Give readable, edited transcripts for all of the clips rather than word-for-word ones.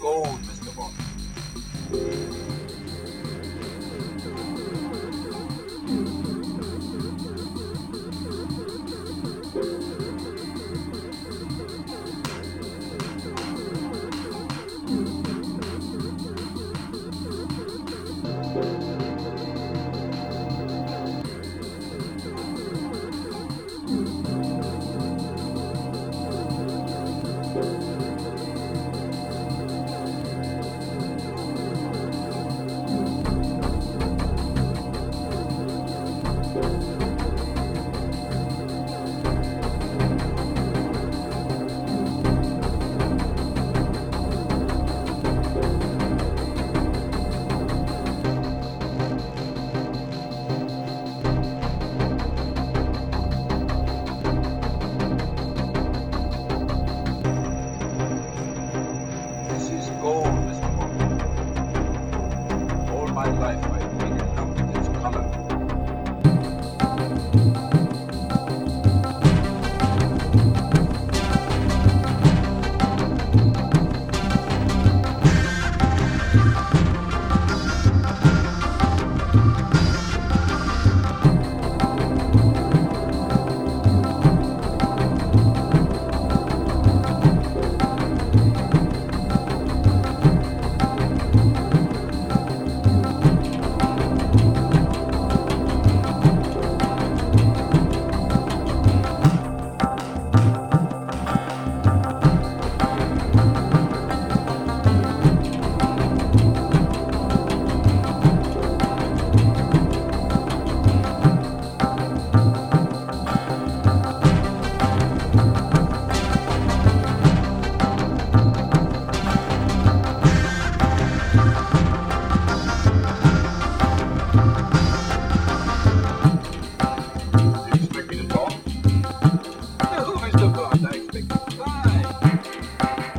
gold, Mr. Bond. This is gold, Mr. Bond. All my life I've been in love with its color. You expect me to talk? No, Mr. Bond, I expect you to lie.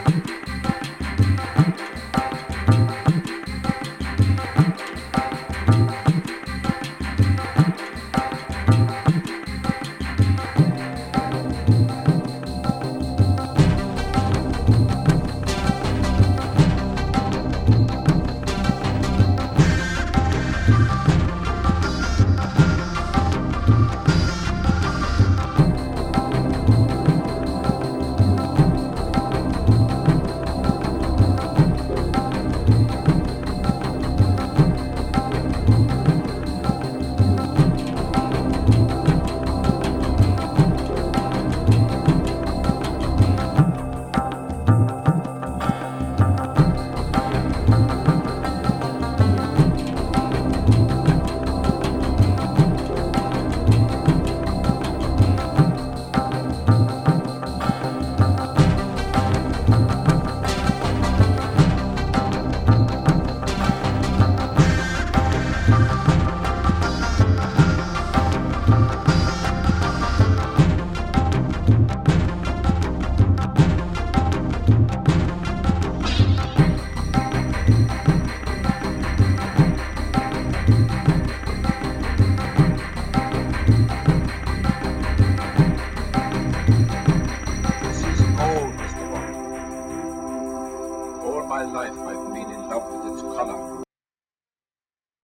This is gold, Mr. Bond. All my life I've been in love with its color.